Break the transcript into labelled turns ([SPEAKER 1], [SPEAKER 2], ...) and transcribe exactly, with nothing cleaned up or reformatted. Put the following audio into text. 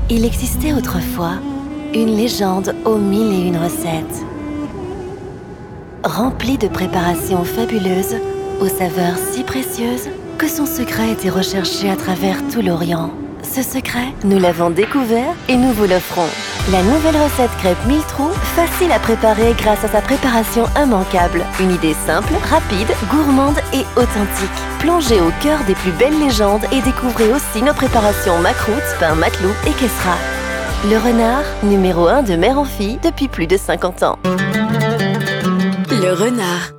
[SPEAKER 1] Il existait autrefois une légende aux mille et une recettes, remplie de préparations fabuleuses, aux saveurs si précieuses que son secret était recherché à travers tout l'Orient. Ce secret, nous l'avons découvert et nous vous l'offrons. La nouvelle recette crêpe mille trous, facile à préparer grâce à sa préparation immanquable. Une idée simple, rapide, gourmande et authentique. Plongez au cœur des plus belles légendes et découvrez aussi nos préparations makrout, pain matelou et kessra. Le renard, numéro un de mère en fille depuis plus de cinquante ans.
[SPEAKER 2] Le renard.